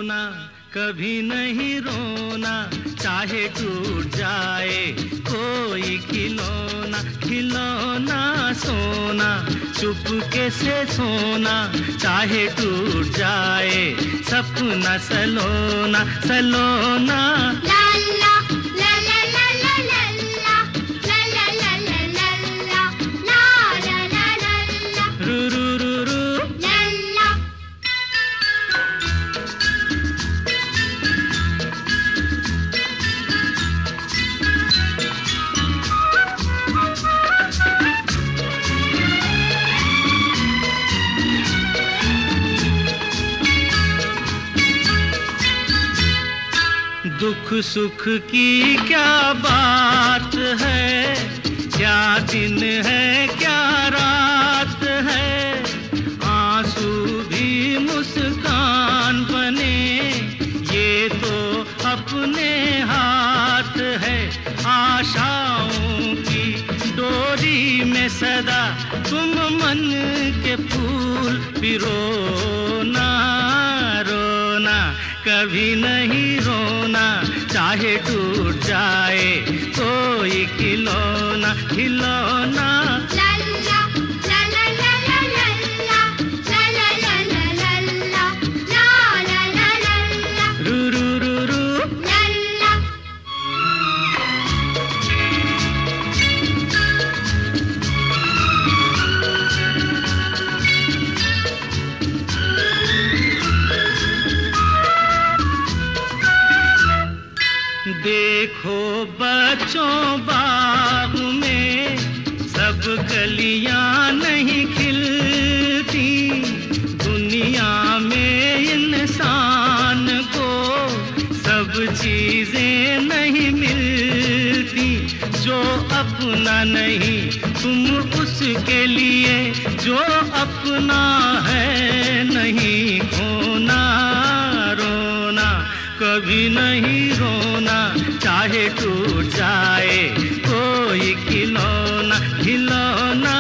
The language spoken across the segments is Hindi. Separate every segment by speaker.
Speaker 1: खिलौना कभी नहीं रोना, चाहे टूट जाए कोई खिलौना। खिलौना सोना चुपके से सोना, चाहे टूट जाए सपना सलोना सलोना। दुख सुख की क्या बात है, क्या दिन है क्या रात है। आंसू भी मुस्कान बने, ये तो अपने हाथ है। आशाओं की डोरी में सदा तुम मन के फूल पिरोना। रोना कभी नहीं रोना, चाहे टूट जाए कोई खिलौना खिलौना। देखो बच्चों बाग में सब कलियां नहीं खिलती। दुनिया में इंसान को सब चीजें नहीं मिलती। जो अपना नहीं तुम उसके लिए, जो अपना है नहीं खोना। रोना कभी नहीं रोना, चाहे टूट जाए कोई खिलौना खिलौना।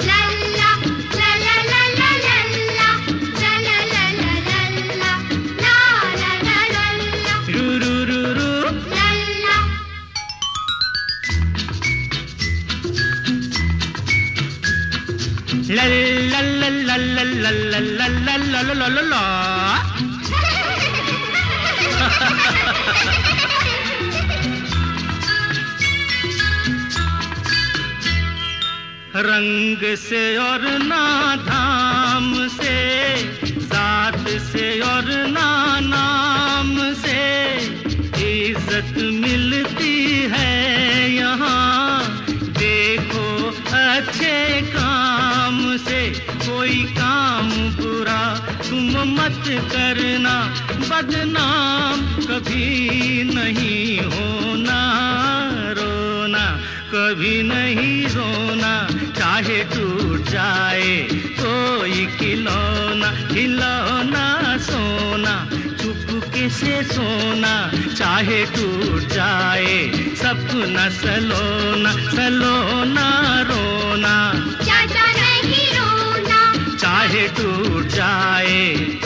Speaker 1: ला ला ला ला ला ला ला ला ला ला ला ला। रंग से और ना धाम से, जात से और ना नाम से इज्जत मिलती है यहाँ। देखो अच्छे काम से, कोई काम बुरा तुम मत करना। बदनाम कभी नहीं होना। रोना कभी नहीं रोना, चाहे टूट जाए कोई खिलौना खिलौना। सोना चुपके से सोना, चाहे टूट जाए सपना सलोना सलोना। रोना
Speaker 2: चाचा नहीं रोना,
Speaker 1: चाहे टूट जाए